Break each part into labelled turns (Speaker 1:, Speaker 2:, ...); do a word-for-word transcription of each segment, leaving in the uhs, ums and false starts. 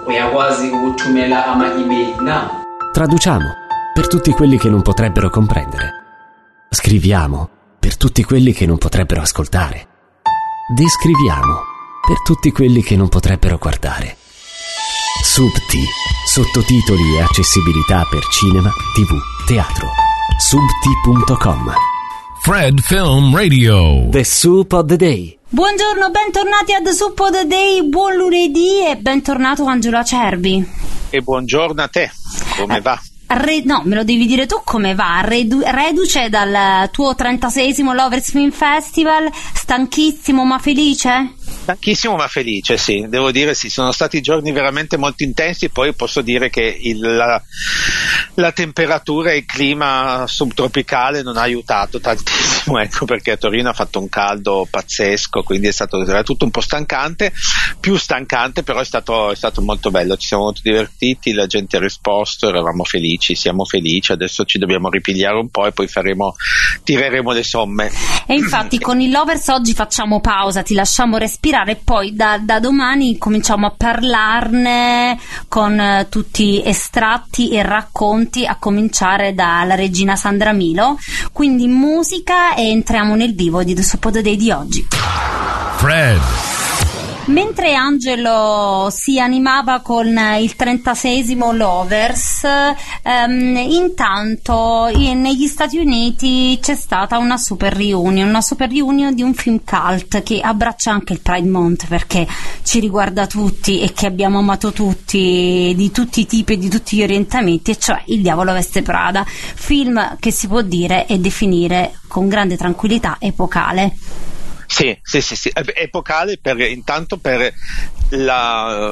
Speaker 1: uyakwazi ukuthumela ama-email na.
Speaker 2: Traduciamo per tutti quelli che non potrebbero comprendere. Scriviamo per tutti quelli che non potrebbero ascoltare. Descriviamo per tutti quelli che non potrebbero guardare. Subti, sottotitoli e accessibilità per cinema, tv, teatro. subti punto com.
Speaker 3: Fred Film Radio.
Speaker 2: The Soup of the Day.
Speaker 4: Buongiorno, bentornati a The Soup of the Day, buon lunedì e bentornato Angelo Acerbi.
Speaker 5: E buongiorno a te, come va?
Speaker 4: Re, no, me lo devi dire tu come va. Redu, reduce dal tuo trentaseiesimo Lovers Film Festival, stanchissimo ma felice?
Speaker 5: Stanchissimo ma felice, sì, devo dire sì, sono stati giorni veramente molto intensi, poi posso dire che il, la, la temperatura e il clima subtropicale non ha aiutato tantissimo, ecco, perché a Torino ha fatto un caldo pazzesco, quindi è stato era tutto un po' stancante, più stancante, però è stato, è stato molto bello, ci siamo molto divertiti, la gente ha risposto, eravamo felici, siamo felici, adesso ci dobbiamo ripigliare un po' e poi faremo, tireremo le somme.
Speaker 4: E infatti con il Lovers oggi facciamo pausa, ti lasciamo respirare e poi da, da domani cominciamo a parlarne con uh, tutti estratti e racconti, a cominciare dalla regina Sandra Milo, quindi musica, e entriamo nel vivo di The Soup of the Day di oggi.
Speaker 3: Fred.
Speaker 4: Mentre Angelo si animava con il trentaseiesimo Lovers, ehm, intanto in, negli Stati Uniti c'è stata una super reunion, una super reunion di un film cult che abbraccia anche il Pride Month, perché ci riguarda tutti e che abbiamo amato tutti, di tutti i tipi e di tutti gli orientamenti, e cioè Il Diavolo Veste Prada, film che si può dire e definire con grande tranquillità epocale.
Speaker 5: Sì, sì, sì, sì, epocale per, intanto per la,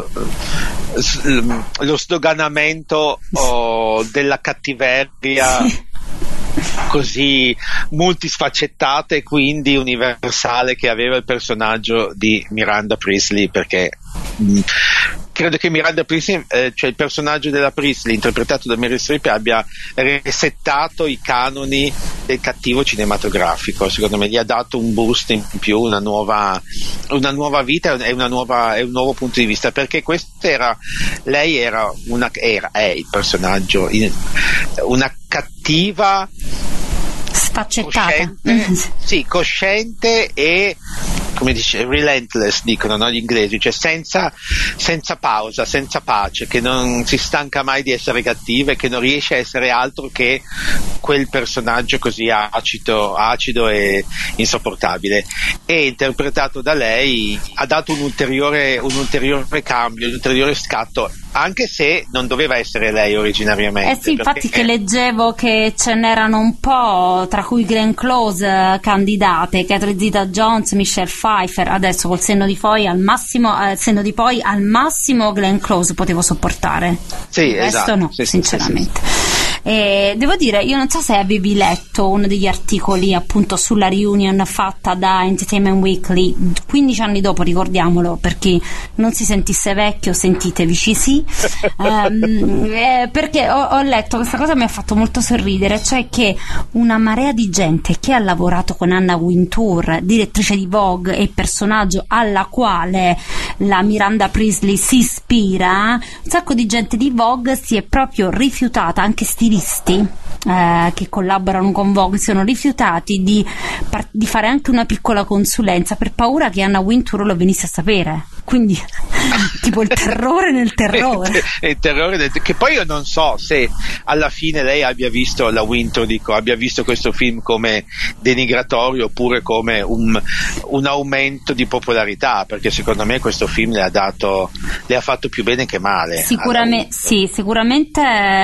Speaker 5: lo sdoganamento oh, della cattiveria sì. Così multisfaccettata e quindi universale che aveva il personaggio di Miranda Priestly, perché mh, credo che Miranda Priestly, eh, cioè il personaggio della Priestly interpretato da Meryl Streep, abbia resettato i canoni del cattivo cinematografico. Secondo me gli ha dato un boost in più, una nuova, una nuova vita e una nuova, un nuovo punto di vista, perché questa era, lei era una, era, è il personaggio, in, una cattiva
Speaker 4: sfaccettata,
Speaker 5: cosciente, sì, cosciente e, come dice, relentless, dicono, no, gli inglesi, cioè senza, senza pausa, senza pace, che non si stanca mai di essere cattiva e che non riesce a essere altro che quel personaggio così acido, acido e insopportabile. E interpretato da lei ha dato un ulteriore, un ulteriore cambio, un ulteriore scatto, anche se non doveva essere lei originariamente.
Speaker 4: Eh sì, infatti che leggevo che ce n'erano un po', tra cui Glenn Close, candidate, Catherine Zeta-Jones, Michelle Pfeiffer. Adesso col senno di poi al massimo, eh, senno di poi al massimo Glenn Close potevo sopportare.
Speaker 5: Sì,
Speaker 4: il resto
Speaker 5: esatto,
Speaker 4: no,
Speaker 5: sì,
Speaker 4: sinceramente.
Speaker 5: Sì, sì.
Speaker 4: E devo dire, io non so se avevi letto uno degli articoli appunto sulla reunion fatta da Entertainment Weekly quindici anni dopo, ricordiamolo, per chi non si sentisse vecchio, sentitevici sì. um, eh, perché ho, ho letto questa cosa, mi ha fatto molto sorridere, cioè che una marea di gente che ha lavorato con Anna Wintour, direttrice di Vogue e personaggio alla quale la Miranda Priestly si ispira, un sacco di gente di Vogue si è proprio rifiutata, anche stilisti Eh, che collaborano con Vogue si sono rifiutati di, par- di fare anche una piccola consulenza per paura che Anna Wintour lo venisse a sapere, quindi tipo il terrore nel terrore
Speaker 5: il terrore del, che poi io non so se alla fine lei abbia visto la Wintour, dico, abbia visto questo film come denigratorio oppure come un, un aumento di popolarità, perché secondo me questo film le ha dato, le ha fatto più bene che male.
Speaker 4: Sicuramente sì, sicuramente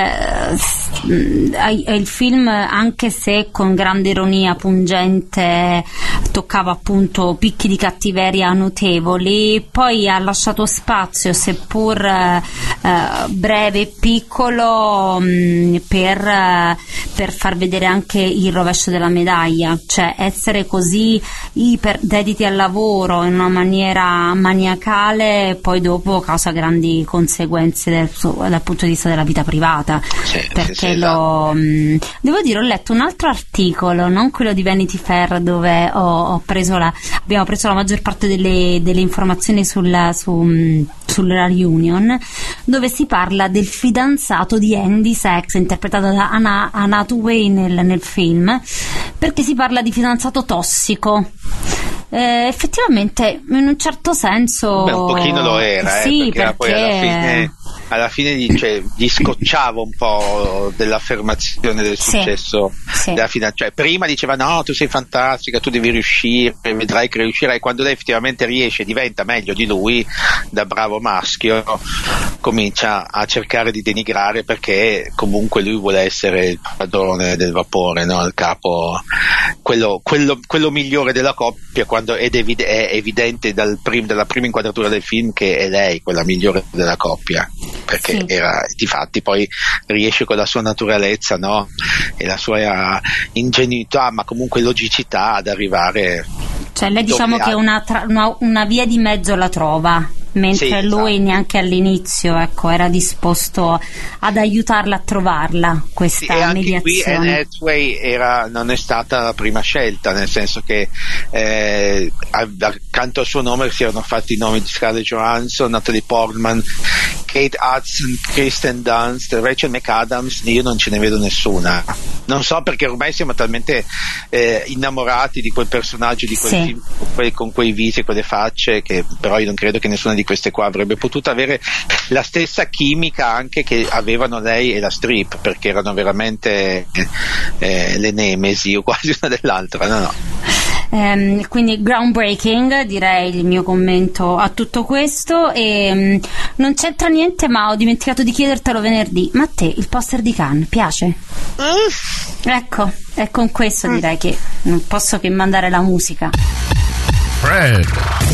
Speaker 4: eh, il film, anche se con grande ironia pungente, toccava appunto picchi di cattiveria notevoli, poi ha lasciato spazio, seppur eh, breve e piccolo, mh, per, eh, per far vedere anche il rovescio della medaglia, cioè essere così iper dediti al lavoro in una maniera maniacale, poi dopo causa grandi conseguenze del, dal punto di vista della vita privata,
Speaker 5: sì,
Speaker 4: perché
Speaker 5: sì, sì,
Speaker 4: lo mh, devo dire, ho letto un altro articolo, non quello di Vanity Fair, dove ho, ho preso la abbiamo preso la maggior parte delle, delle informazioni sulla, su, mh, sulla reunion, dove si parla del fidanzato di Andy Sachs, interpretato da Anna, Anna Hathaway nel, nel film, perché si parla di fidanzato tossico. Eh, effettivamente in un certo senso
Speaker 5: Beh, un pochino lo era,
Speaker 4: sì,
Speaker 5: eh, perché,
Speaker 4: perché...
Speaker 5: poi alla fine, alla fine gli, cioè, gli scocciava un po' dell'affermazione del successo,
Speaker 4: sì, sì.
Speaker 5: della fine, cioè prima diceva no, tu sei fantastica, tu devi riuscire, vedrai che riuscirai. Quando lei effettivamente riesce, diventa meglio di lui, da bravo maschio comincia a cercare di denigrare, perché comunque lui vuole essere il padrone del vapore, no? Il capo, quello, quello, quello migliore della coppia, quando ed evid- è evidente dal prim- dalla prima inquadratura del film che è lei quella migliore della coppia, perché
Speaker 4: sì.
Speaker 5: era, difatti poi riesce con la sua naturalezza, no? E la sua ingenuità, ma comunque logicità, ad arrivare,
Speaker 4: cioè lei diciamo che una, tra- una, una via di mezzo la trova, mentre
Speaker 5: sì,
Speaker 4: lui
Speaker 5: esatto.
Speaker 4: neanche all'inizio, ecco, era disposto ad aiutarla a trovarla, questa
Speaker 5: sì, e anche
Speaker 4: mediazione.
Speaker 5: qui Anne Hathaway era, non è stata la prima scelta, nel senso che eh, accanto al suo nome si erano fatti i nomi di Scarlett Johansson, Natalie Portman, Kate Hudson, Kristen Dunst, Rachel McAdams. Io non ce ne vedo nessuna, non so perché ormai siamo talmente eh, innamorati di quel personaggio, di quel
Speaker 4: sì.
Speaker 5: film con quei, con quei visi e quelle facce, che però io non credo che nessuna di queste qua avrebbe potuto avere la stessa chimica anche che avevano lei e la Streep, perché erano veramente eh, le nemesi o quasi una dell'altra. No, no.
Speaker 4: Um, quindi groundbreaking, direi il mio commento a tutto questo. E um, non c'entra niente, ma ho dimenticato di chiedertelo venerdì, ma a te il poster di Cannes piace? Mm. Ecco, e con questo mm. direi che non posso che mandare la musica.
Speaker 3: Fred.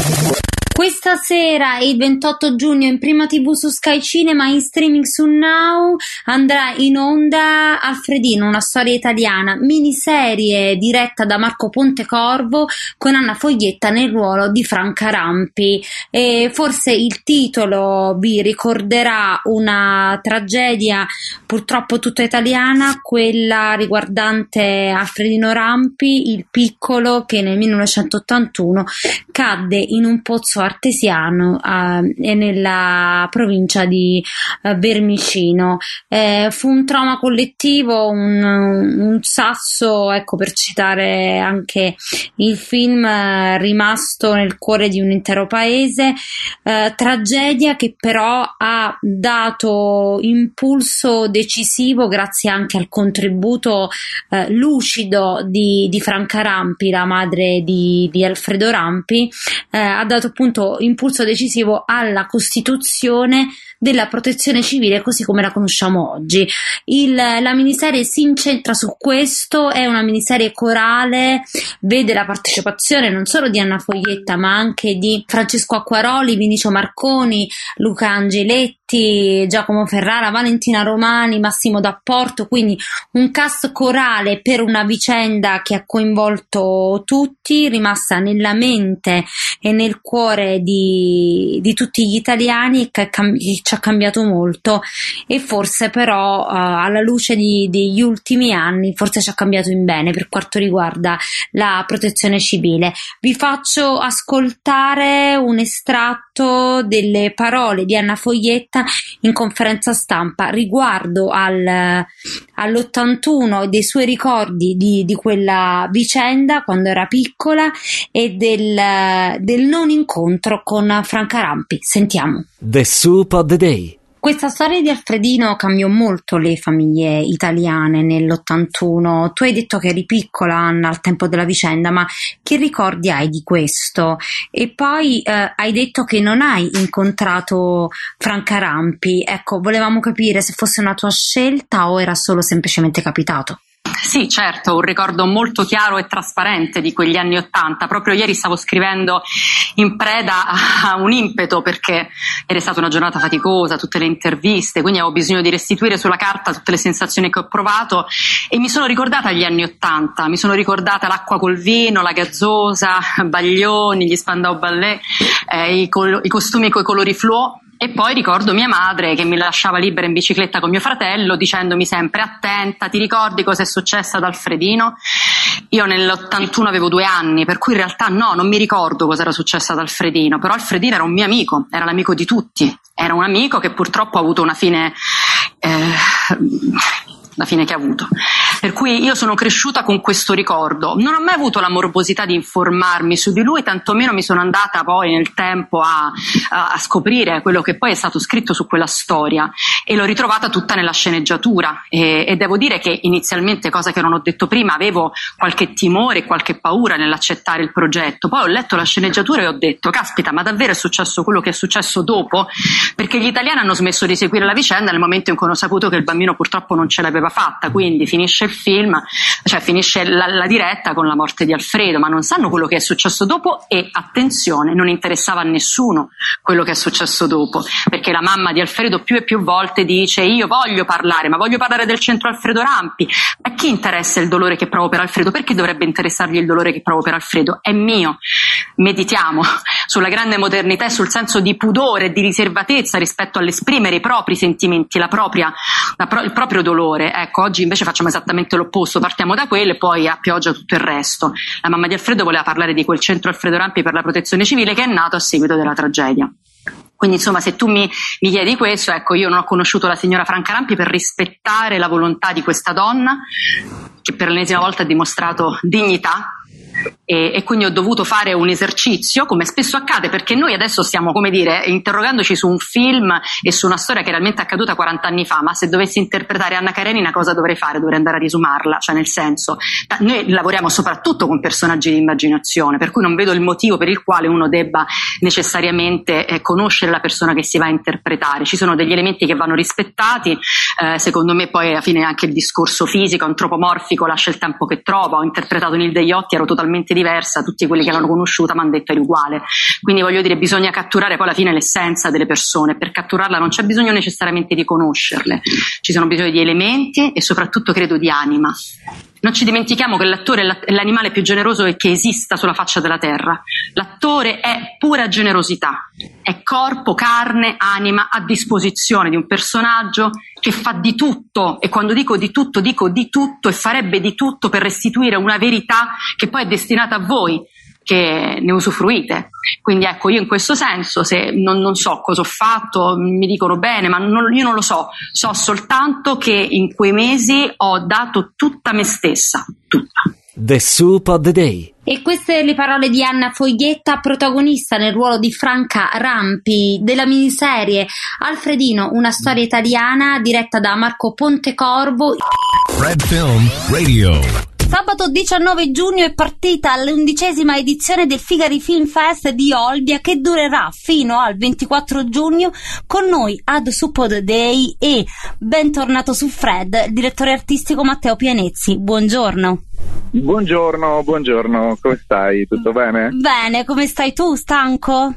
Speaker 4: Questa sera, il ventotto giugno, in prima tivù su Sky Cinema, in streaming su Now, andrà in onda Alfredino, una storia italiana, miniserie diretta da Marco Pontecorvo, con Anna Foglietta nel ruolo di Franca Rampi. E forse il titolo vi ricorderà una tragedia purtroppo tutta italiana, quella riguardante Alfredino Rampi, il piccolo che nel millenovecentottantuno cadde in un pozzo artesiano eh, nella provincia di eh, Vermicino. Eh, fu un trauma collettivo, un, un sasso, ecco, per citare anche il film, eh, rimasto nel cuore di un intero paese, eh, tragedia che però ha dato impulso decisivo grazie anche al contributo eh, lucido di, di Franca Rampi, la madre di, di Alfredo Rampi, eh, ha dato appunto impulso decisivo alla costituzione della protezione civile così come la conosciamo oggi. Il, la miniserie si incentra su questo, è una miniserie corale, vede la partecipazione non solo di Anna Foglietta ma anche di Francesco Acquaroli, Vinicio Marconi, Luca Angeletti, Giacomo Ferrara, Valentina Romani, Massimo D'Apporto, quindi un cast corale per una vicenda che ha coinvolto tutti, rimasta nella mente e nel cuore di, di tutti gli italiani, che, che ci ha cambiato molto, e forse però uh, alla luce di, degli ultimi anni forse ci ha cambiato in bene per quanto riguarda la protezione civile. Vi faccio ascoltare un estratto delle parole di Anna Foglietta in conferenza stampa riguardo al, all'ottantuno e dei suoi ricordi di, di quella vicenda quando era piccola e del, del non incontro con Franca Rampi. Sentiamo.
Speaker 2: The Soup of the Day.
Speaker 4: Questa storia di Alfredino cambiò molto le famiglie italiane nell'ottantuno. Tu hai detto che eri piccola, Anna, al tempo della vicenda, ma che ricordi hai di questo? E poi eh, hai detto che non hai incontrato Franca Rampi. Ecco, volevamo capire se fosse una tua scelta o era solo semplicemente capitato.
Speaker 6: Sì, certo, un ricordo molto chiaro e trasparente di quegli anni Ottanta. Proprio ieri stavo scrivendo in preda a un impeto, perché ieri è stata una giornata faticosa, tutte le interviste, quindi avevo bisogno di restituire sulla carta tutte le sensazioni che ho provato, e mi sono ricordata gli anni Ottanta, mi sono ricordata l'acqua col vino, la gazzosa, Baglioni, gli Spandau Ballet, eh, i, col- i costumi coi colori fluo. E poi ricordo mia madre che mi lasciava libera in bicicletta con mio fratello dicendomi sempre: attenta, ti ricordi cosa è successo ad Alfredino? Io nell'ottantuno avevo due anni, per cui in realtà no, non mi ricordo cosa era successo ad Alfredino, però Alfredino era un mio amico, era l'amico di tutti, era un amico che purtroppo ha avuto una fine... Eh, la fine che ha avuto. Per cui io sono cresciuta con questo ricordo. Non ho mai avuto la morbosità di informarmi su di lui, tantomeno mi sono andata poi nel tempo a, a, a scoprire quello che poi è stato scritto su quella storia, e l'ho ritrovata tutta nella sceneggiatura, e, e devo dire che inizialmente, cosa che non ho detto prima, avevo qualche timore, qualche paura nell'accettare il progetto. Poi ho letto la sceneggiatura e ho detto: caspita, ma davvero è successo quello che è successo dopo? Perché gli italiani hanno smesso di seguire la vicenda nel momento in cui hanno saputo che il bambino purtroppo non ce l'aveva fatta, quindi finisce il film, cioè finisce la, la diretta con la morte di Alfredo, ma non sanno quello che è successo dopo. E attenzione, non interessava a nessuno quello che è successo dopo, perché la mamma di Alfredo più e più volte dice: io voglio parlare, ma voglio parlare del centro Alfredo Rampi. A chi interessa il dolore che provo per Alfredo? Perché dovrebbe interessargli il dolore che provo per Alfredo? È mio. Meditiamo sulla grande modernità e sul senso di pudore e di riservatezza rispetto all'esprimere i propri sentimenti, la propria, la pro- il proprio dolore. Ecco, oggi invece facciamo esattamente l'opposto, partiamo da quello e poi a pioggia tutto il resto. La mamma di Alfredo voleva parlare di quel centro Alfredo Rampi per la protezione civile che è nato a seguito della tragedia. Quindi insomma, se tu mi, mi chiedi questo, ecco, io non ho conosciuto la signora Franca Rampi per rispettare la volontà di questa donna che per l'ennesima volta ha dimostrato dignità. E, e quindi ho dovuto fare un esercizio, come spesso accade, perché noi adesso stiamo, come dire, interrogandoci su un film e su una storia che realmente è accaduta quaranta anni fa, ma se dovessi interpretare Anna Karenina cosa dovrei fare? Dovrei andare a risumarla, cioè nel senso, noi lavoriamo soprattutto con personaggi di immaginazione, per cui non vedo il motivo per il quale uno debba necessariamente eh, conoscere la persona che si va a interpretare. Ci sono degli elementi che vanno rispettati, eh, secondo me poi alla fine anche il discorso fisico, antropomorfico lascia il tempo che trova. Ho interpretato Nilde Iotti, ero totalmente diversa, tutti quelli che l'hanno conosciuta mi hanno detto eri uguale, quindi voglio dire, bisogna catturare poi alla fine l'essenza delle persone. Per catturarla non c'è bisogno necessariamente di conoscerle, ci sono bisogno di elementi e soprattutto credo di anima. Non ci dimentichiamo che l'attore è l'animale più generoso che esista sulla faccia della terra. L'attore è pura generosità, è corpo, carne, anima a disposizione di un personaggio che fa di tutto, e quando dico di tutto dico di tutto, e farebbe di tutto per restituire una verità che poi è destinata a voi che ne usufruite. Quindi ecco, io in questo senso, se non, non so cosa ho fatto, mi dicono bene, ma non, io non lo so, so soltanto che in quei mesi ho dato tutta me stessa, tutta.
Speaker 2: The Soup of the Day.
Speaker 4: E queste le parole di Anna Foglietta, protagonista nel ruolo di Franca Rampi della miniserie Alfredino, una storia italiana, diretta da Marco Pontecorvo.
Speaker 3: Fred Film Radio.
Speaker 4: Sabato diciannove giugno è partita l'undicesima edizione del Figari Film Fest di Olbia, che durerà fino al ventiquattro giugno. Con noi ad Soup of the Day e bentornato su Fred, il direttore artistico Matteo Pianezzi. Buongiorno.
Speaker 7: Buongiorno, buongiorno, come stai? Tutto bene?
Speaker 4: Bene, come stai tu? Stanco?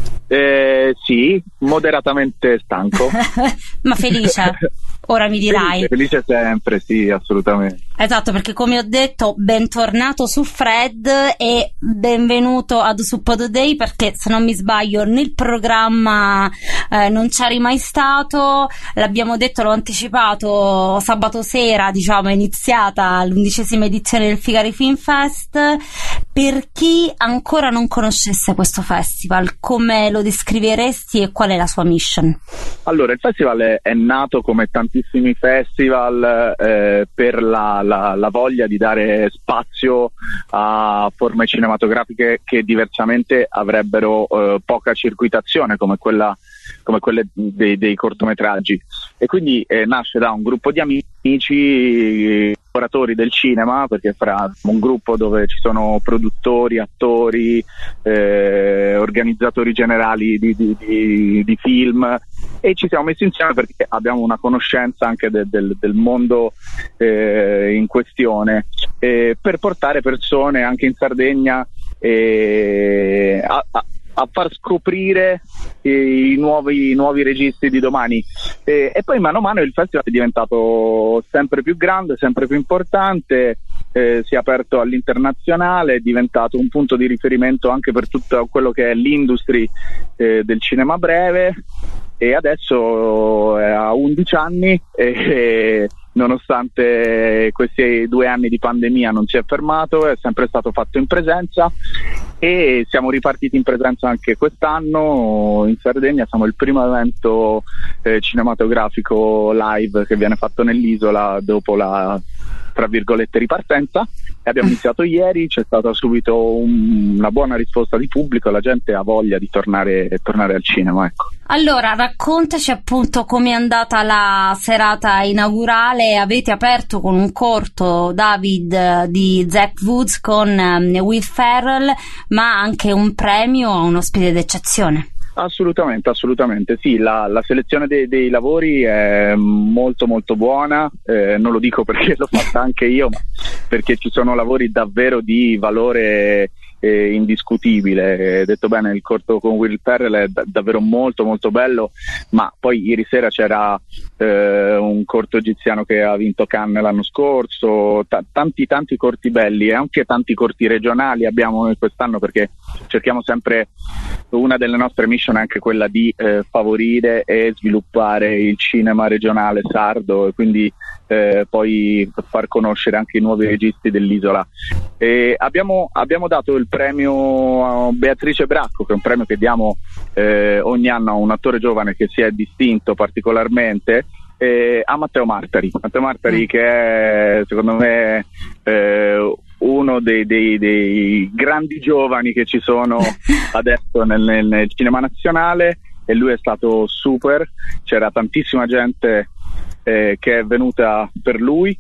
Speaker 7: Eh, sì, moderatamente stanco.
Speaker 4: Ma felice? Ora mi dirai.
Speaker 7: Felice, felice sempre, sì, assolutamente.
Speaker 4: Esatto, perché come ho detto, bentornato su Fred e benvenuto ad Soup of the Day, perché se non mi sbaglio nel programma eh, non c'eri mai stato. L'abbiamo detto, l'ho anticipato, sabato sera, diciamo, è iniziata l'undicesima edizione del Figari Film Fest. Per chi ancora non conoscesse questo festival, come lo descriveresti e qual è la sua mission?
Speaker 7: Allora, il festival è, è nato come tantissimi festival eh, per la, la, la voglia di dare spazio a forme cinematografiche che diversamente avrebbero eh, poca circuitazione, come quella come quelle dei, dei cortometraggi, e quindi eh, nasce da un gruppo di amici, operatori del cinema, perché fra un gruppo dove ci sono produttori, attori, eh, organizzatori generali di, di, di, di film, e ci siamo messi insieme perché abbiamo una conoscenza anche de, del, del mondo eh, in questione, eh, per portare persone anche in Sardegna eh, a, a a far scoprire i nuovi, i nuovi registri di domani, e, e poi mano a mano il festival è diventato sempre più grande, sempre più importante, eh, si è aperto all'internazionale, è diventato un punto di riferimento anche per tutto quello che è l'industry eh, del cinema breve, e adesso ha undici anni e nonostante questi due anni di pandemia non si è fermato, è sempre stato fatto in presenza e siamo ripartiti in presenza anche quest'anno in Sardegna. Siamo il primo evento eh, cinematografico live che viene fatto nell'isola dopo la, tra virgolette, ripartenza, e abbiamo iniziato ieri. C'è stata subito un, una buona risposta di pubblico, la gente ha voglia di tornare, tornare al cinema, ecco.
Speaker 4: Allora, raccontaci appunto com'è andata la serata inaugurale. Avete aperto con un corto, David, di Zach Woods con um, Will Ferrell, ma anche un premio a un ospite d'eccezione.
Speaker 7: Assolutamente, assolutamente, sì, la, la selezione dei, dei lavori è molto molto buona, eh, non lo dico perché l'ho fatta anche io, ma perché ci sono lavori davvero di valore eh, indiscutibile. Detto bene, il corto con Will Ferrell è da- davvero molto molto bello, ma poi ieri sera c'era eh, un corto egiziano che ha vinto Cannes l'anno scorso, t- tanti tanti corti belli e anche tanti corti regionali abbiamo noi quest'anno, perché cerchiamo sempre, una delle nostre mission è anche quella di eh, favorire e sviluppare il cinema regionale sardo e quindi eh, poi far conoscere anche i nuovi registi dell'isola. E abbiamo, abbiamo dato il premio a Beatrice Bracco, che è un premio che diamo eh, ogni anno a un attore giovane che si è distinto particolarmente, eh, a Matteo Martari. Matteo Martari, mm. che è secondo me eh, uno dei, dei, dei grandi giovani che ci sono adesso nel, nel, nel cinema nazionale, e lui è stato super. C'era tantissima gente eh, che è venuta per lui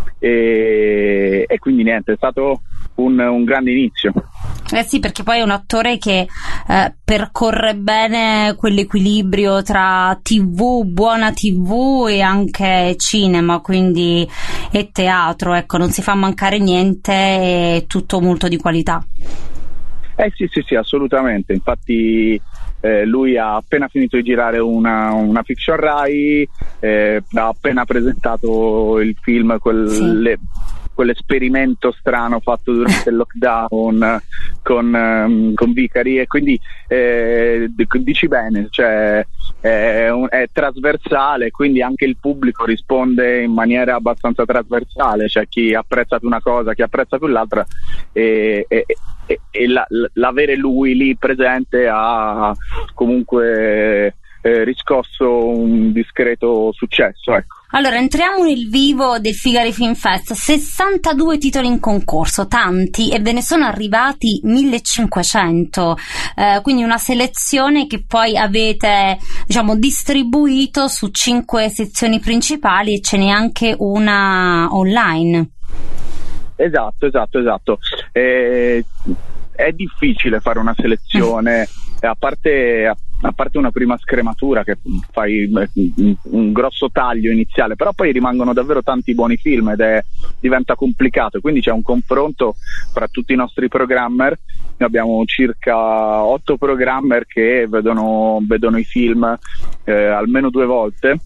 Speaker 7: e, e quindi niente, è stato un, un grande inizio.
Speaker 4: Eh sì, perché poi è un attore che eh, percorre bene quell'equilibrio tra tivù, buona tivù e anche cinema, quindi e teatro, ecco, non si fa mancare niente, è tutto molto di qualità.
Speaker 7: Eh sì, sì, sì, assolutamente. Infatti eh, lui ha appena finito di girare una, una fiction Rai, eh, ha appena presentato il film, quel,
Speaker 4: sì.
Speaker 7: le, quell'esperimento strano fatto durante il lockdown con, um, con Vicari, e quindi eh, dici bene, cioè è, un, è trasversale, quindi anche il pubblico risponde in maniera abbastanza trasversale, cioè chi apprezza più una cosa, chi apprezza più l'altra, e, e, e, e la, l'avere lui lì presente ha comunque eh, riscosso un discreto successo, ecco.
Speaker 4: Allora, entriamo nel vivo del Figari Film Fest. sessantadue titoli in concorso, tanti, e ve ne sono arrivati millecinquecento, eh, quindi una selezione che poi avete, diciamo, distribuito su cinque sezioni principali, e ce n'è anche una online.
Speaker 7: Esatto, esatto, esatto. Eh, è difficile fare una selezione, a parte... A a parte una prima scrematura che fai un grosso taglio iniziale, però poi rimangono davvero tanti buoni film ed è, diventa complicato, quindi c'è un confronto fra tutti i nostri programmer. Noi abbiamo circa otto programmer che vedono, vedono i film eh, almeno due volte,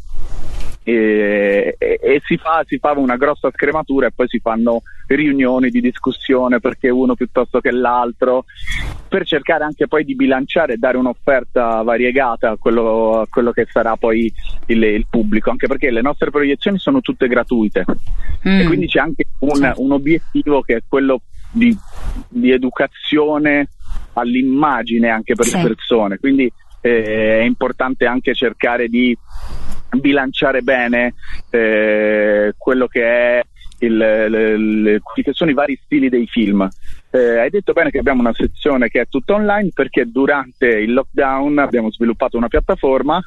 Speaker 7: e, e, e si fa, si fa una grossa scrematura e poi si fanno riunioni di discussione perché uno piuttosto che l'altro, per cercare anche poi di bilanciare e dare un'offerta variegata a quello, a quello che sarà poi il, il pubblico, anche perché le nostre proiezioni sono tutte gratuite mm. e quindi c'è anche un, un obiettivo che è quello di, di educazione all'immagine anche per sì. le persone, quindi eh, è importante anche cercare di bilanciare bene eh, quello che è il, le, le, che sono i vari stili dei film. Eh, hai detto bene che abbiamo una sezione che è tutta online, perché durante il lockdown abbiamo sviluppato una piattaforma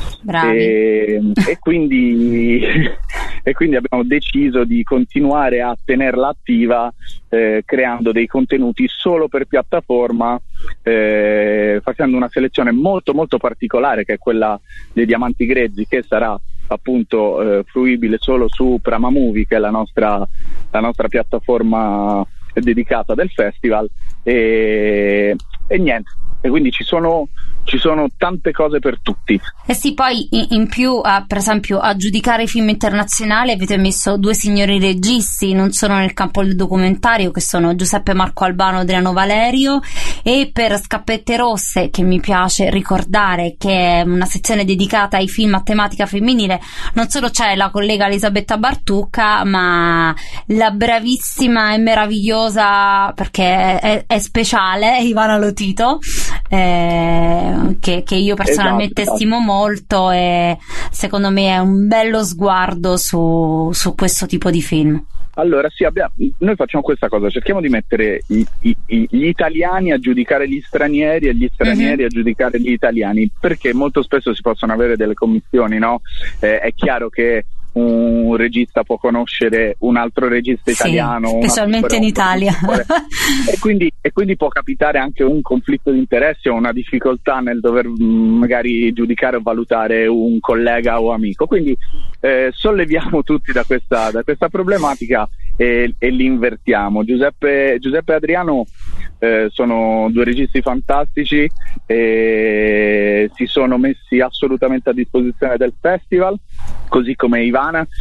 Speaker 7: e, e, quindi, e quindi abbiamo deciso di continuare a tenerla attiva eh, creando dei contenuti solo per piattaforma, eh, facendo una selezione molto molto particolare che è quella dei Diamanti Grezzi, che sarà appunto eh, fruibile solo su Prama Movie, che è la nostra, la nostra piattaforma dedicata del festival, e, e niente, e quindi ci sono ci sono tante cose per tutti.
Speaker 4: Eh sì, poi in, in più a, per esempio a giudicare i film internazionali avete messo due signori registi, non solo nel campo del documentario, che sono Giuseppe Marco Albano e Adriano Valerio, e per Scappette Rosse, che mi piace ricordare che è una sezione dedicata ai film a tematica femminile, non solo c'è la collega Elisabetta Bartucca, ma la bravissima e meravigliosa, perché è, è speciale, Ivana Lotito, eh, che, che io personalmente esatto, stimo molto, e secondo me è un bello sguardo su, su questo tipo di film.
Speaker 7: Allora sì, abbiamo, noi facciamo questa cosa, cerchiamo di mettere i, i, gli italiani a giudicare gli stranieri e gli stranieri uh-huh. a giudicare gli italiani, perché molto spesso si possono avere delle commissioni, no? Eh, è chiaro che un regista può conoscere un altro regista italiano,
Speaker 4: sì, specialmente in Italia,
Speaker 7: e quindi, e quindi può capitare anche un conflitto di interessi o una difficoltà nel dover magari giudicare o valutare un collega o amico, quindi eh, solleviamo tutti da questa, da questa problematica e, e li invertiamo. Giuseppe, Giuseppe e Adriano eh, sono due registi fantastici e si sono messi assolutamente a disposizione del festival, così come Ivana,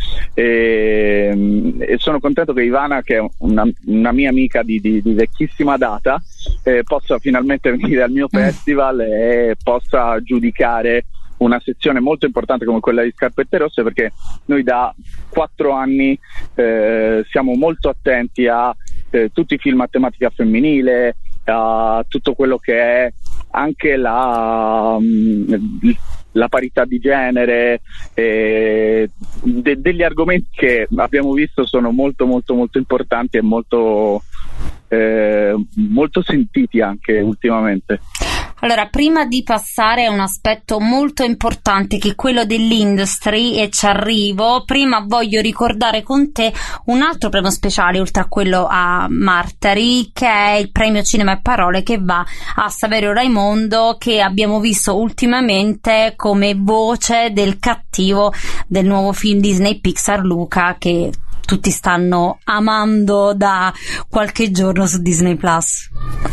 Speaker 7: e, e sono contento che Ivana, che è una, una mia amica di, di, di vecchissima data, eh, possa finalmente venire al mio festival e possa giudicare una sezione molto importante come quella di Scarpette Rosse, perché noi da quattro anni eh, siamo molto attenti a eh, tutti i film a tematica femminile, a tutto quello che è anche la mh, la parità di genere, eh, de- degli argomenti che abbiamo visto sono molto molto molto importanti e molto eh, molto sentiti anche ultimamente.
Speaker 4: Allora, prima di passare a un aspetto molto importante che è quello dell'industry, e ci arrivo, prima voglio ricordare con te un altro premio speciale oltre a quello a Martari, che è il premio Cinema e Parole, che va a Saverio Raimondo, che abbiamo visto ultimamente come voce del cattivo del nuovo film Disney Pixar Luca, che tutti stanno amando da qualche giorno su Disney Plus.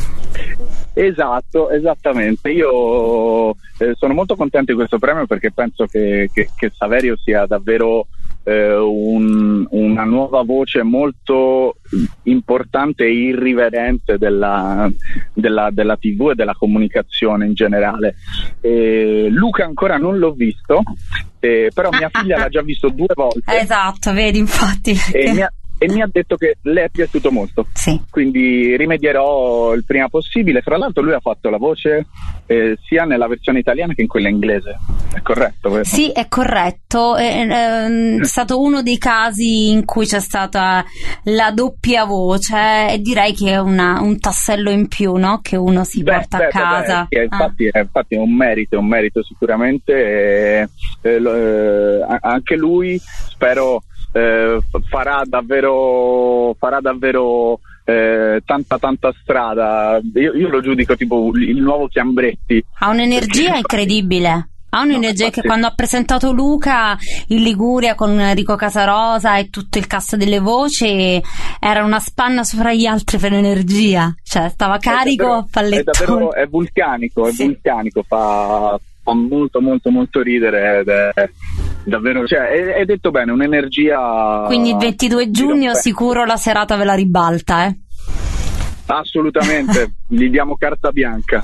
Speaker 7: Esatto, esattamente. Io eh, sono molto contento di questo premio, perché penso che, che, che Saverio sia davvero eh, un, una nuova voce molto importante e irriverente della, della, della tivù e della comunicazione in generale. Eh, Luca ancora non l'ho visto, eh, però mia figlia l'ha già visto due volte.
Speaker 4: Esatto, vedi, infatti.
Speaker 7: E mi ha, e mi ha detto che le è piaciuto molto,
Speaker 4: sì. Quindi
Speaker 7: rimedierò il prima possibile. Fra l'altro lui ha fatto la voce eh, sia nella versione italiana che in quella inglese, è corretto questo?
Speaker 4: Sì, è corretto, è, è, è stato uno dei casi in cui c'è stata la doppia voce, e direi che è una, un tassello in più, no? Che uno si beh, porta beh, a casa.
Speaker 7: Beh, beh, infatti, ah. è, infatti è un merito, è un merito sicuramente, e, e, e, anche lui spero Eh, farà davvero farà davvero eh, tanta tanta strada. Io, io lo giudico tipo il nuovo Chiambretti.
Speaker 4: Ha un'energia incredibile. Ha un'energia no, che quando ha presentato Luca in Liguria con Enrico Casarosa e tutto il cast delle voci, era una spanna sopra gli altri per energia, cioè stava carico, pallettone.
Speaker 7: È davvero è vulcanico, è sì. vulcanico, fa fa molto molto molto ridere ed è davvero, cioè è, è detto bene, un'energia.
Speaker 4: Quindi il ventidue giugno sicuro la serata ve la ribalta, eh?
Speaker 7: Assolutamente, gli diamo carta bianca.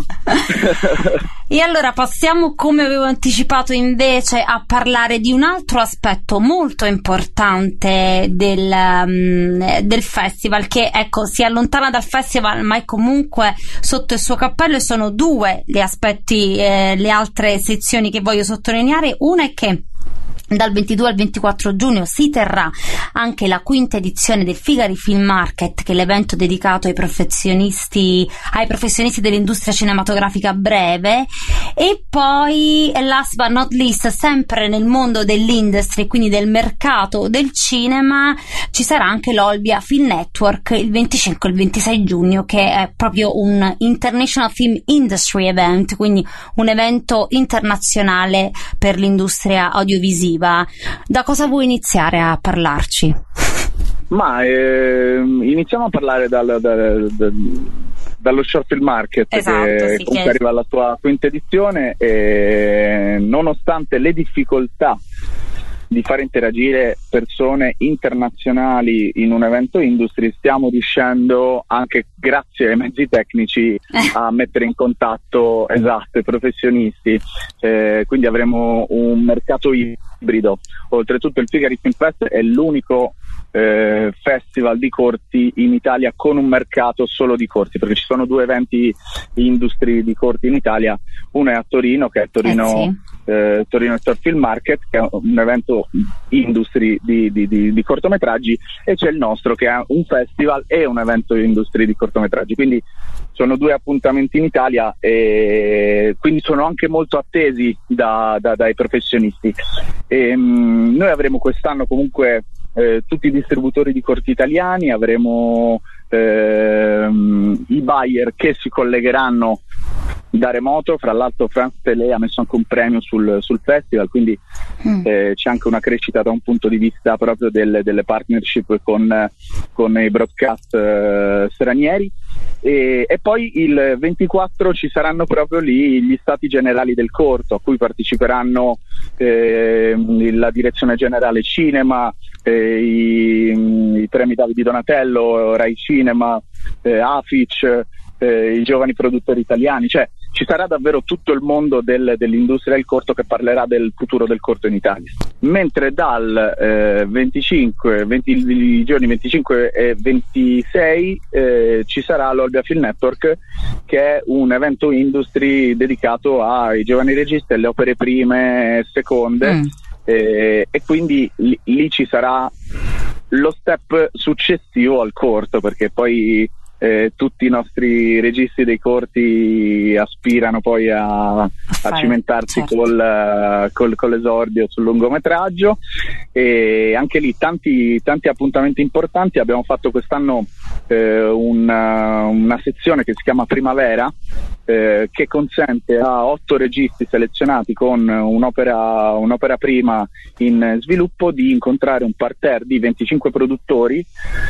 Speaker 4: E allora passiamo, come avevo anticipato, invece a parlare di un altro aspetto molto importante del, um, del festival, che ecco si allontana dal festival ma è comunque sotto il suo cappello, e sono due gli aspetti, eh, le altre sezioni che voglio sottolineare. Una è che dal ventidue al ventiquattro giugno si terrà anche la quinta edizione del Figari Film Market, che è l'evento dedicato ai professionisti ai professionisti dell'industria cinematografica breve. E poi, last but not least, sempre nel mondo dell'industry, quindi del mercato del cinema, ci sarà anche l'Olbia Film Network il venticinque e il ventisei giugno, che è proprio un International Film Industry Event, quindi un evento internazionale per l'industria audiovisiva. Da cosa vuoi iniziare a parlarci?
Speaker 7: Ma eh, iniziamo a parlare dal, dal, dal, dallo Short Film Market,
Speaker 4: esatto,
Speaker 7: che
Speaker 4: sì,
Speaker 7: comunque
Speaker 4: che...
Speaker 7: arriva alla sua quinta edizione, e nonostante le difficoltà di fare interagire persone internazionali in un evento industry, stiamo riuscendo, anche grazie ai mezzi tecnici, a mettere in contatto esatto i professionisti, eh, quindi avremo un mercato ibrido. Oltretutto il Figari Film Fest è l'unico eh, festival di corti in Italia con un mercato solo di corti, perché ci sono due eventi industry di corti in Italia, uno è a Torino, che è Torino,
Speaker 4: eh sì.
Speaker 7: eh, Torino Short Film Market, che è un evento industry di, di, di, di cortometraggi, e c'è il nostro che è un festival e un evento industry di cortometraggi, quindi sono due appuntamenti in Italia e quindi sono anche molto attesi da, da, dai professionisti. E, mh, noi avremo quest'anno comunque eh, tutti i distributori di corti italiani, avremo ehm, i buyer che si collegheranno da remoto. Fra l'altro Franz Pelé ha messo anche un premio sul, sul festival, quindi mm. eh, c'è anche una crescita da un punto di vista proprio delle, delle partnership con, con i broadcast eh, stranieri. E, e poi il ventiquattro ci saranno proprio lì gli stati generali del corto, a cui parteciperanno eh, la direzione generale cinema, eh, i, i premi Davide Donatello, Rai Cinema, eh, Afic, eh, i giovani produttori italiani, cioè ci sarà davvero tutto il mondo del, dell'industria del corto che parlerà del futuro del corto in Italia. Mentre dal eh, venticinque, venti, i giorni venticinque e ventisei eh, ci sarà l'Olbia Film Network, che è un evento industry dedicato ai giovani registi, alle opere prime e seconde, mm. eh, e quindi lì, lì ci sarà lo step successivo al corto, perché poi Eh, tutti i nostri registi dei corti aspirano poi a, a cimentarsi certo. col, uh, col, con l'esordio sul lungometraggio, e anche lì tanti, tanti appuntamenti importanti. Abbiamo fatto quest'anno eh, una, una sezione che si chiama Primavera, eh, che consente a otto registi selezionati con un'opera, un'opera prima in sviluppo di incontrare un parterre di venticinque produttori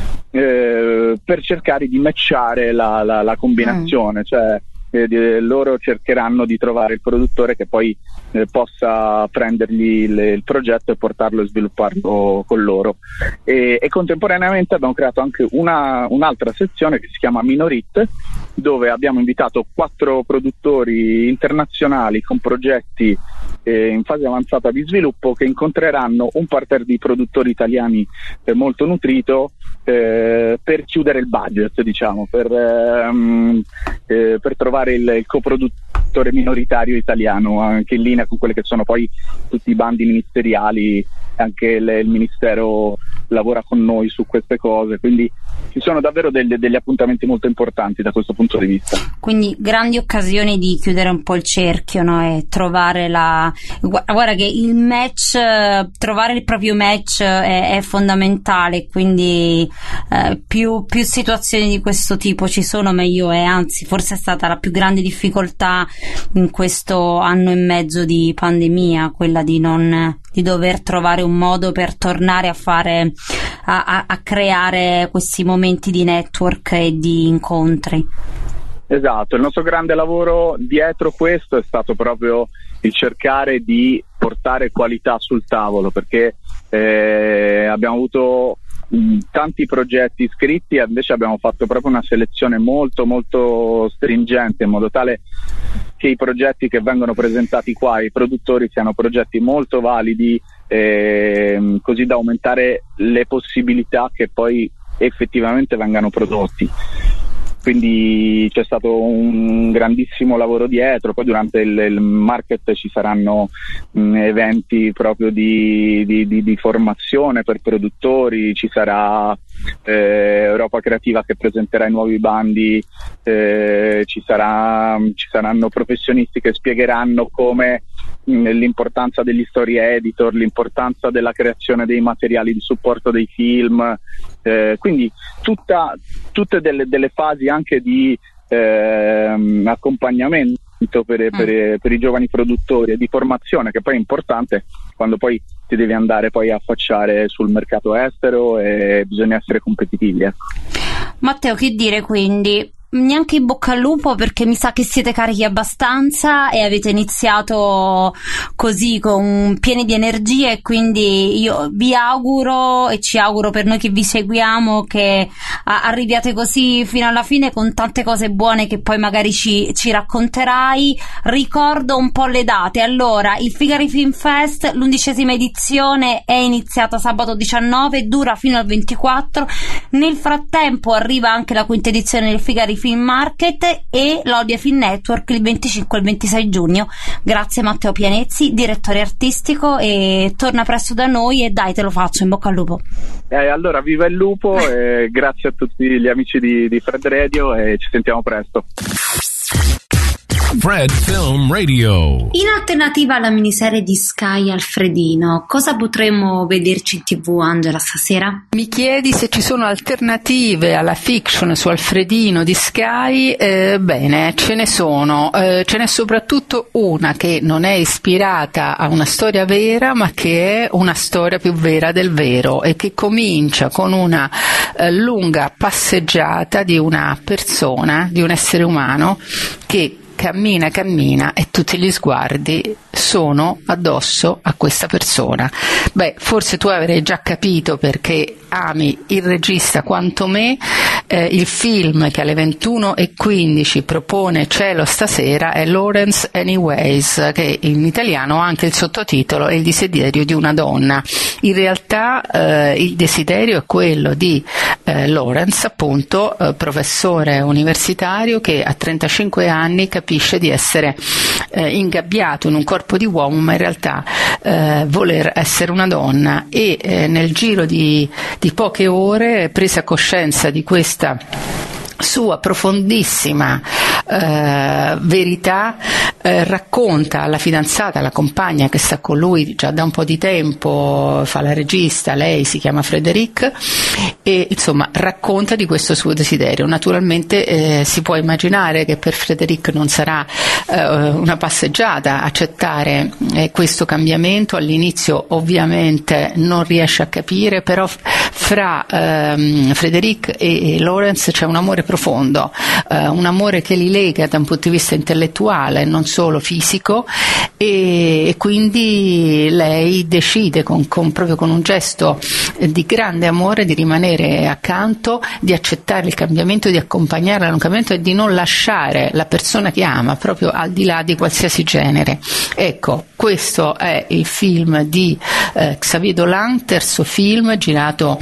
Speaker 7: eh, per cercare di matchare la, la, la combinazione, mm. cioè eh, di, loro cercheranno di trovare il produttore che poi eh, possa prendergli il, il progetto e portarlo e svilupparlo con loro. E, e contemporaneamente abbiamo creato anche una, un'altra sezione che si chiama Minorit, dove abbiamo invitato quattro produttori internazionali con progetti eh, in fase avanzata di sviluppo, che incontreranno un parterre di produttori italiani eh, molto nutrito eh, per chiudere il budget, diciamo, per, ehm, eh, per trovare il, il coproduttore minoritario italiano, anche in linea con quelli che sono poi tutti i bandi ministeriali. Anche le, il Ministero lavora con noi su queste cose, quindi ci sono davvero degli, degli appuntamenti molto importanti da questo punto di vista.
Speaker 4: Quindi grandi occasioni di chiudere un po' il cerchio, no? E trovare la guarda che il match, trovare il proprio match è, è fondamentale, quindi eh, più, più situazioni di questo tipo ci sono meglio è, anzi forse è stata la più grande difficoltà in questo anno e mezzo di pandemia, quella di non di dover trovare un modo per tornare a fare a, a, a creare questi momenti di network e di incontri.
Speaker 7: Esatto, il nostro grande lavoro dietro questo è stato proprio il cercare di portare qualità sul tavolo, perché eh, abbiamo avuto mh, tanti progetti iscritti e invece abbiamo fatto proprio una selezione molto molto stringente, in modo tale che i progetti che vengono presentati qua, i produttori, siano progetti molto validi, eh, così da aumentare le possibilità che poi effettivamente vengano prodotti. Quindi c'è stato un grandissimo lavoro dietro. Poi durante il, il market ci saranno mh, eventi proprio di, di, di, di formazione per produttori, ci sarà eh, Europa Creativa che presenterà i nuovi bandi, eh, ci, sarà, ci saranno professionisti che spiegheranno come mh, l'importanza degli story editor, l'importanza della creazione dei materiali di supporto dei film, eh, quindi tutta, tutte delle, delle fasi anche di eh, accompagnamento per, per, per i giovani produttori e di formazione, che poi è importante quando poi ti devi andare poi a affacciare sul mercato estero e bisogna essere competitivi, ecco.
Speaker 4: Matteo, che dire, quindi neanche in bocca al lupo, perché mi sa che siete carichi abbastanza e avete iniziato così con pieni di energie, e quindi io vi auguro e ci auguro per noi che vi seguiamo che a- arriviate così fino alla fine con tante cose buone che poi magari ci, ci racconterai. Ricordo un po' le date. Allora, il Figari Film Fest, l'undicesima edizione, è iniziata sabato diciannove, dura fino al ventiquattro. Nel frattempo arriva anche la quinta edizione del Figari Film Market e l'Odia Film Network il venticinque e il ventisei giugno. Grazie Matteo Pianezzi, direttore artistico, e torna presto da noi e dai, te lo faccio, in bocca al lupo.
Speaker 7: Eh, allora viva il lupo e grazie a tutti gli amici di, di Fred Radio e ci sentiamo presto.
Speaker 3: Fred Film Radio.
Speaker 4: In alternativa alla miniserie di Sky Alfredino, cosa potremmo vederci in tv, Angela, stasera?
Speaker 8: Mi chiedi se ci sono alternative alla fiction su Alfredino di Sky? Eh, bene, ce ne sono. Eh, ce n'è soprattutto una che non è ispirata a una storia vera, ma che è una storia più vera del vero e che comincia con una eh, lunga passeggiata di una persona, di un essere umano che cammina, cammina e tutti gli sguardi sono addosso a questa persona. Beh, forse tu avrai già capito, perché ami il regista quanto me. Eh, il film che alle ventuno e quindici propone Cielo stasera è Lawrence Anyways, che in italiano ha anche il sottotitolo È il desiderio di una donna. In realtà eh, il desiderio è quello di eh, Lawrence, appunto, eh, professore universitario che a trentacinque anni capisce di essere eh, ingabbiato in un corpo di uomo, ma in realtà eh, voler essere una donna, e eh, nel giro di, di poche ore, presa coscienza di questa sua profondissima eh, verità, eh, racconta alla fidanzata, alla compagna che sta con lui già da un po' di tempo, fa la regista, lei si chiama Frederic, e insomma racconta di questo suo desiderio. Naturalmente eh, si può immaginare che per Frederic non sarà eh, una passeggiata accettare eh, questo cambiamento. All'inizio ovviamente non riesce a capire, però f- fra ehm, Frederic e, e Lawrence c'è un amore profondo, eh, un amore che li lega da un punto di vista intellettuale, non solo fisico, e, e quindi lei decide con, con, proprio con un gesto di grande amore di rimanere accanto, di accettare il cambiamento, di accompagnarla nel cambiamento e di non lasciare la persona che ama, proprio al di là di qualsiasi genere. Ecco, questo è il film di eh, Xavier Dolan, terzo film girato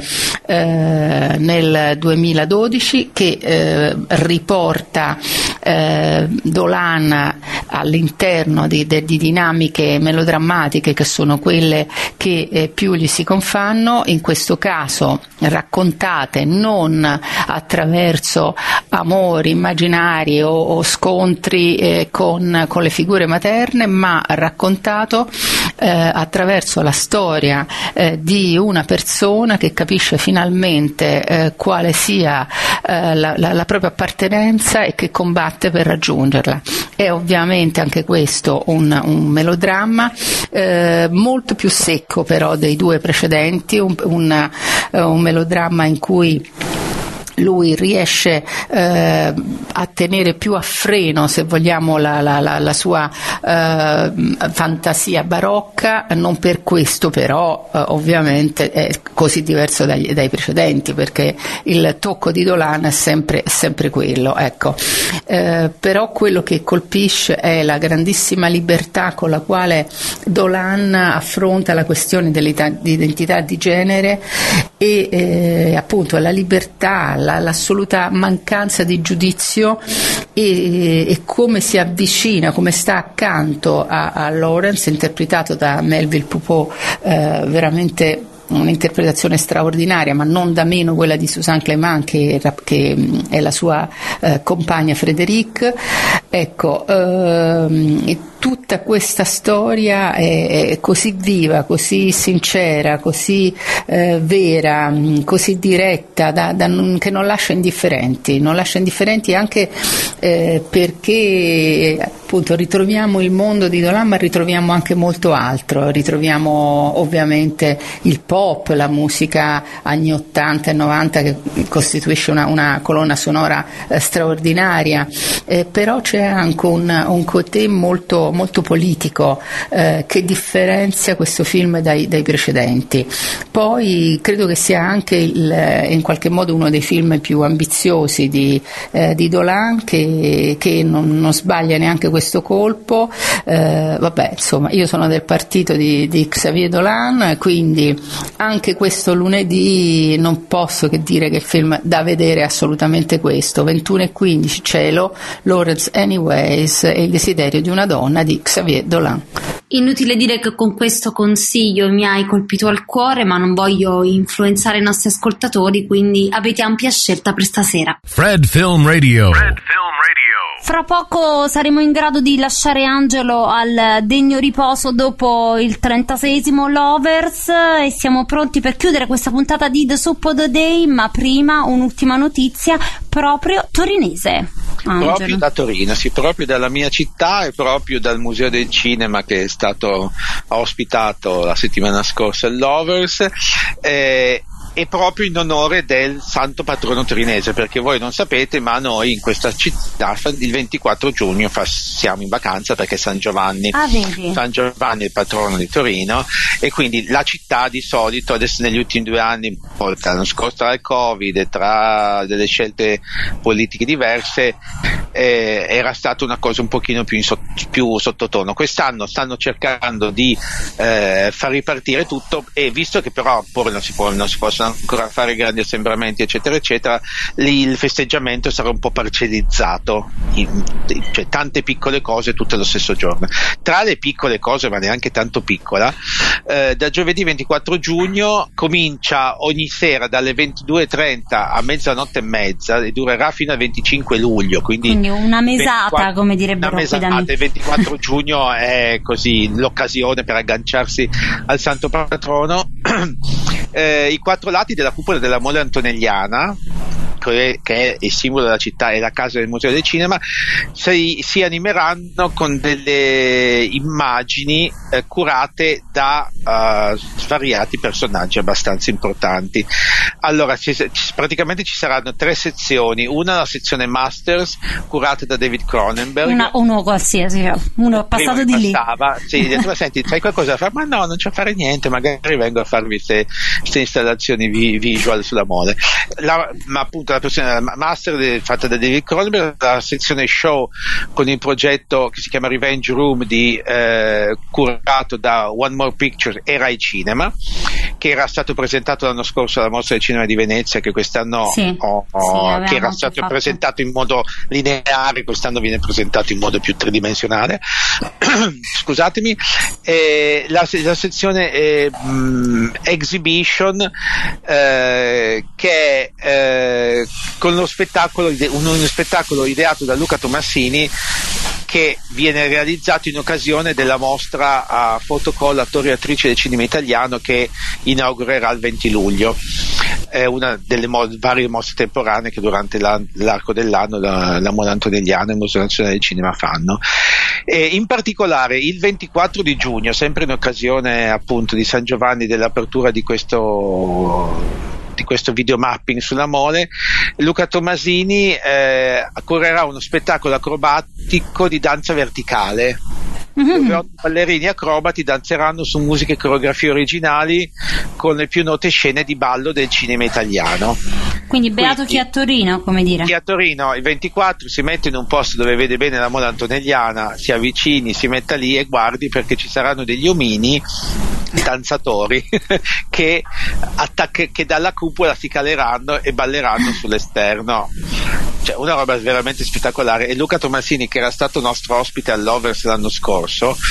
Speaker 8: eh, nel duemiladodici, che eh, riporta eh, Dolan all'interno di, di, di dinamiche melodrammatiche che sono quelle che eh, più gli si confanno, in questo caso raccontate non attraverso amori immaginari o, o scontri eh, con, con le figure materne, ma raccontato eh, attraverso la storia eh, di una persona che capisce finalmente eh, quale sia eh, la, la, la propria appartenenza e che combatte per raggiungerla. È ovviamente anche questo un, un melodramma eh, molto più secco però dei due precedenti, un, un, un melodramma in cui lui riesce eh, a tenere più a freno, se vogliamo, la, la, la, la sua eh, fantasia barocca. Non per questo però eh, ovviamente è così diverso dai, dai precedenti, perché il tocco di Dolan è sempre, è sempre quello, ecco. Eh, però quello che colpisce è la grandissima libertà con la quale Dolan affronta la questione dell'identità di genere e eh, appunto la libertà, la, l'assoluta mancanza di giudizio, e, e come si avvicina, come sta accanto a, a Lawrence, interpretato da Melville Poupeau, eh, veramente un'interpretazione straordinaria, ma non da meno quella di Suzanne Clément, che, che è la sua eh, compagna Frédéric. Ecco, ehm, tutta questa storia è, è così viva, così sincera, così eh, vera, così diretta, da, da, che non lascia indifferenti, non lascia indifferenti anche eh, perché appunto ritroviamo il mondo di Dolan, ma ritroviamo anche molto altro, ritroviamo ovviamente il pop, la musica anni ottanta e novanta che costituisce una, una colonna sonora eh, straordinaria, eh, però c'è anche un, un côté molto, molto politico eh, che differenzia questo film dai, dai precedenti. Poi credo che sia anche il, in qualche modo uno dei film più ambiziosi di, eh, di Dolan, che, che non, non sbaglia neanche questo colpo. Eh, vabbè, insomma, io sono del partito di, di Xavier Dolan, quindi anche questo lunedì non posso che dire che il film da vedere è assolutamente questo. ventuno e quindici, Cielo, Lawrence Anyways e Il desiderio di una donna di Xavier Dolan.
Speaker 4: Inutile dire che con questo consiglio mi hai colpito al cuore, ma non voglio influenzare i nostri ascoltatori, quindi avete ampia scelta per stasera.
Speaker 3: Fred Film Radio. Fred Film Radio.
Speaker 4: Fra poco saremo in grado di lasciare Angelo al degno riposo dopo il trentaseiesimo Lovers e siamo pronti per chiudere questa puntata di The Soup of the Day, ma prima un'ultima notizia proprio torinese. Angelo.
Speaker 5: Proprio da Torino, sì, proprio dalla mia città e proprio dal Museo del Cinema che è stato ospitato la settimana scorsa il Lovers. Eh, e proprio in onore del santo patrono torinese, perché voi non sapete, ma noi in questa città il ventiquattro giugno fa, siamo in vacanza perché è San Giovanni.
Speaker 4: Ah, vedi.
Speaker 5: San Giovanni è il patrono di Torino e quindi la città di solito, adesso negli ultimi due anni, poi l'anno scorso tra il Covid e tra delle scelte politiche diverse, eh, era stata una cosa un pochino più, in so, più sottotono. Quest'anno stanno cercando di eh, far ripartire tutto, e visto che però pure non si, può, non si possono ancora fare grandi assembramenti eccetera eccetera, lì il festeggiamento sarà un po' parcellizzato, cioè tante piccole cose tutte lo stesso giorno. Tra le piccole cose, ma neanche tanto piccola, eh, da giovedì ventiquattro giugno comincia ogni sera dalle ventidue e trenta a mezzanotte e mezza e durerà fino al venticinque luglio, quindi,
Speaker 4: quindi una mesata, ventiquattro, come direbbero
Speaker 5: una mesata,
Speaker 4: qui da me.
Speaker 5: il ventiquattro giugno è così l'occasione per agganciarsi al santo patrono. Eh, i quattro lati della cupola della Mole Antonelliana, che è il simbolo della città e la casa del Museo del Cinema, si, si animeranno con delle immagini eh, curate da uh, svariati personaggi abbastanza importanti. Allora, ci, ci, praticamente ci saranno tre sezioni: una la sezione Masters curata da David Cronenberg,
Speaker 4: una, uno qualsiasi, uno passato di
Speaker 5: passava,
Speaker 4: lì.
Speaker 5: sì, gli detto, senti, sai qualcosa da fare? Ma no, non c'è a fare niente, magari vengo a farvi queste installazioni vi, visual sulla Mole. La, ma appunto la versione Master fatta da David Cronenberg, la sezione show con il progetto che si chiama Revenge Room di, eh, curato da One More Picture e Rai Cinema, che era stato presentato l'anno scorso alla Mostra del Cinema di Venezia, che quest'anno
Speaker 4: sì,
Speaker 5: oh, oh,
Speaker 4: sì,
Speaker 5: che era stato
Speaker 4: fatto.
Speaker 5: presentato in modo lineare, quest'anno viene presentato in modo più tridimensionale. Scusatemi. Eh, la, la sezione eh, mh, Exhibition, eh, che è eh, con lo spettacolo, uno spettacolo ideato da Luca Tomassini, che viene realizzato in occasione della mostra a Fotocall Attori e Attrici del Cinema Italiano, che inaugurerà il venti luglio. È una delle mo- varie mostre temporanee che durante la, l'arco dell'anno la, la Mole Antonelliana e il Museo Nazionale del Cinema fanno. E in particolare il ventiquattro di giugno, sempre in occasione appunto di San Giovanni, dell'apertura di questo di questo videomapping sulla Mole, Luca Tomasini eh, correrà uno spettacolo acrobatico di danza verticale, mm-hmm. dove otto ballerini acrobati danzeranno su musiche e coreografie originali con le più note scene di ballo del cinema italiano.
Speaker 4: Quindi beato Quindi, chi a Torino, come dire.
Speaker 5: Chi a Torino il ventiquattro si mette in un posto dove vede bene la Mole Antonelliana, si avvicini, si metta lì e guardi, perché ci saranno degli omini danzatori che, attac- che dalla cupola si caleranno e balleranno sull'esterno. Cioè, una roba veramente spettacolare. E Luca Tomassini, che era stato nostro ospite all'Overs l'anno scorso,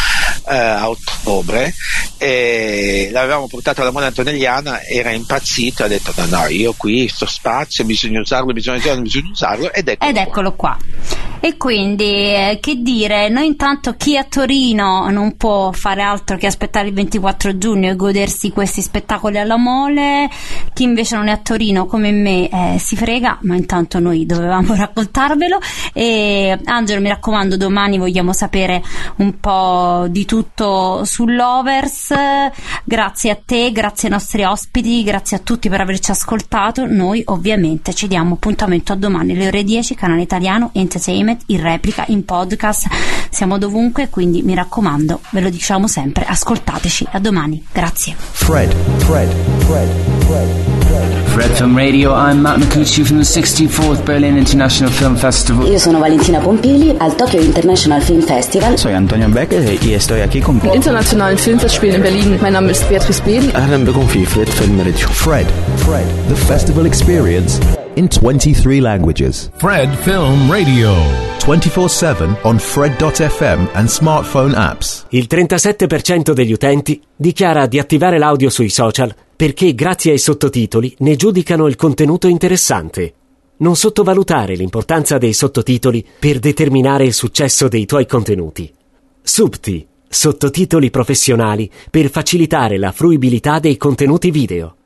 Speaker 5: eh, a ottobre, e l'avevamo portato alla Mona Antonelliana, era impazzito, ha detto no no, io qui sto spazio bisogna usarlo, bisogna usarlo, bisogna usarlo, ed eccolo,
Speaker 4: ed eccolo qua. qua. E quindi eh, che dire, noi intanto chi a Torino non può fare altro che aspettare il ventiquattro giugno e godersi questi spettacoli alla Mole, chi invece non è a Torino come me eh, si frega, ma intanto noi dovevamo raccontarvelo. E Angelo, mi raccomando, domani vogliamo sapere un po' di tutto sull'Overs. Grazie a te, grazie ai nostri ospiti, grazie a tutti per averci ascoltato. Noi ovviamente ci diamo appuntamento a domani alle ore dieci, canale italiano Entertainment, in replica, in podcast, siamo dovunque, quindi mi raccomando, ve lo diciamo sempre, ascoltateci. A domani, grazie.
Speaker 9: Fred, Fred, Fred, Fred, Fred.
Speaker 10: Fred Film Radio, I'm Matt Micucci from the sixty-fourth Berlin International Film Festival.
Speaker 11: Io sono Valentina Pompili al Tokyo International Film Festival.
Speaker 12: Soy Antonio Becker y estoy aquí con
Speaker 13: el Internationalen Filmfestspiel in Berlin. Mein Name ist Beatrice Beden.
Speaker 9: أهلا بكم في Fred Film Radio. Fred, Fred, the festival experience in twenty-three languages.
Speaker 3: Fred Film Radio.
Speaker 9: twenty-four seven on Fred dot F M and smartphone apps.
Speaker 2: Il trentasette per cento degli utenti dichiara di attivare l'audio sui social perché grazie ai sottotitoli ne giudicano il contenuto interessante. Non sottovalutare l'importanza dei sottotitoli per determinare il successo dei tuoi contenuti. Subti, sottotitoli professionali per facilitare la fruibilità dei contenuti video.